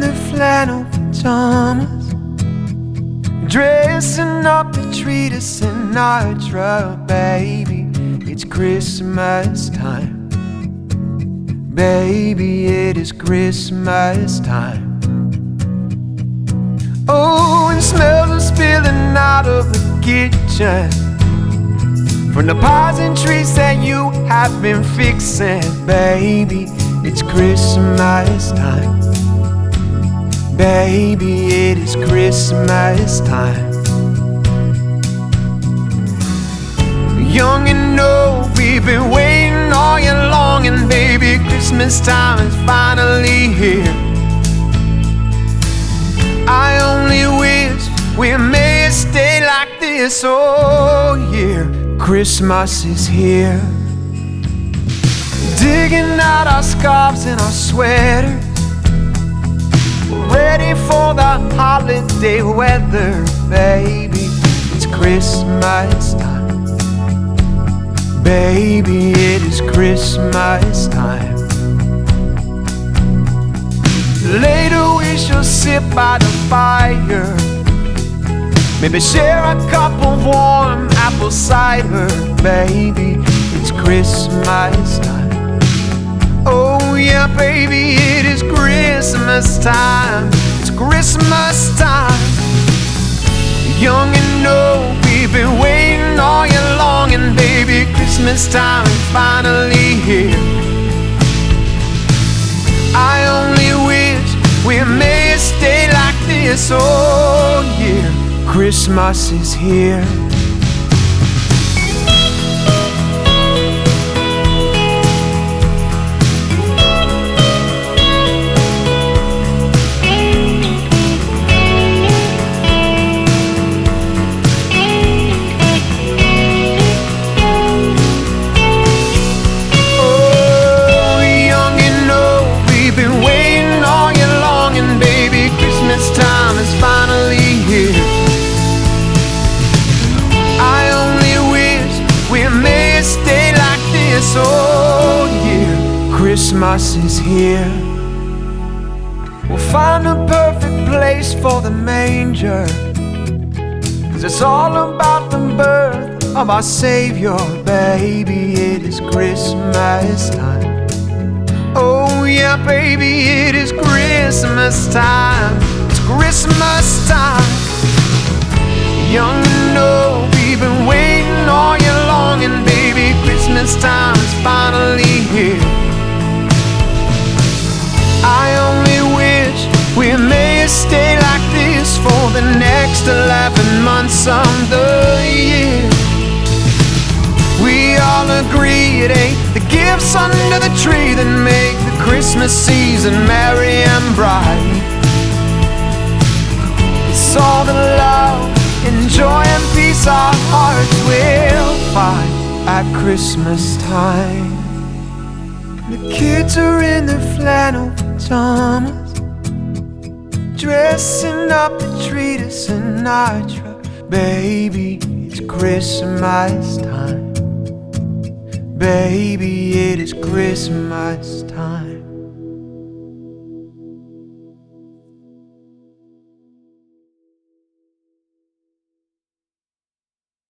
their flannel pajamas, dressing up to treat us in our truck. Baby, it's Christmas time. Baby, it is Christmas time. Oh, and smells are spilling out of the kitchen from the pies and treats that you have been fixing. Baby, it's Christmas time. Baby, it is Christmas time. Young and old, we've been waiting all year long, and baby, Christmas time is finally here. I only wish we may stay like this all year. Christmas is here. Digging out our scarves and our sweaters, ready for the holiday weather. Baby, it's Christmas time. Baby, it is Christmas time. Later we shall sit by the fire, maybe share a cup of warm apple cider. Baby, it's Christmas time. Oh yeah, baby, it is Christmas time. It's Christmas time. Young and old, we've been waiting all year long, and baby, Christmas time is finally here. I only wish we may stay like this all year. Christmas is here. Time is finally here. I only wish we may stay like this all year. Christmas is here. We'll find a perfect place for the manger, 'cause it's all about the birth of our Savior. Baby, it is Christmas time. Oh yeah, baby, it is Christmas time. Christmas time. Young and old, we've been waiting all year long, and baby, Christmas time is finally here. I only wish we may stay like this for the next 11 months of the year. We all agree it ain't the gifts under the tree that make the Christmas season merry and bright. It's all the love and joy and peace our hearts will find at Christmas time. The kids are in their flannel pajamas, dressing up to treat us in our truck. Baby, it's Christmas time. Baby, it is Christmas time.